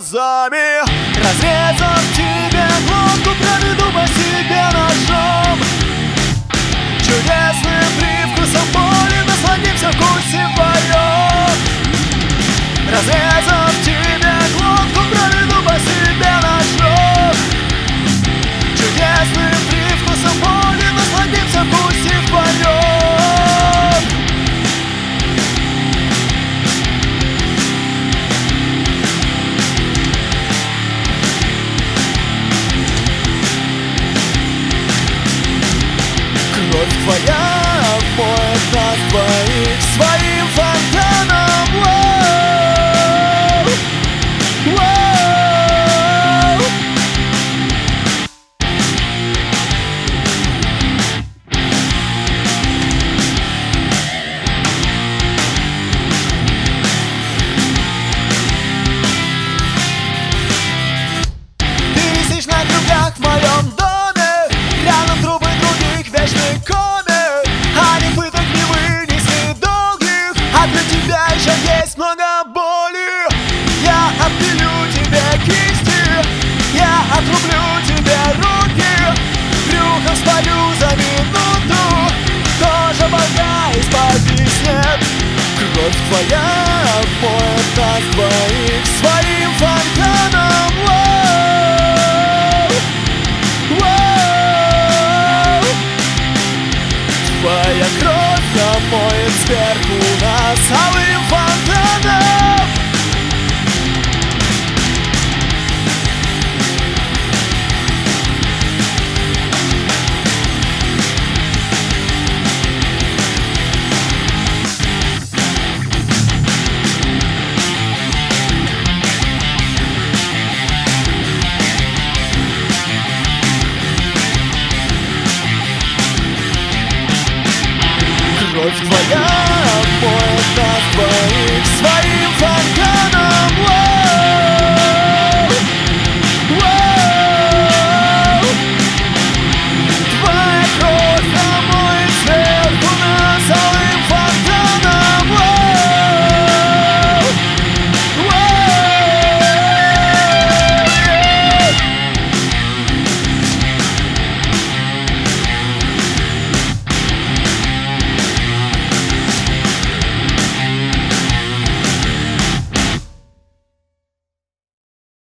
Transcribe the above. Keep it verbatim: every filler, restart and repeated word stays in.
глазами. Разрезав тебе глотку, проведу по себе ножом. Чудесным привкусом боли насладимся вкусом вдвоем. Разрезав тебе глотку, проведу по себе ножом. Чудесным привкусом боли насладимся вкусом вдвоем. Кровь твоя обмоет нас двоих своим фонтаном. Воу, воу. Ты висишь на крюках в моем доме, рядом трупы других в вечной коме. Они пыток не вынесли долгих, а для тебя еще есть много боли. Я отпилю тебе кисти, я отрублю тебе руки, брюхом спалю за минуту, тоже бока из-под нет. Кровь твоя обмоет нас двоих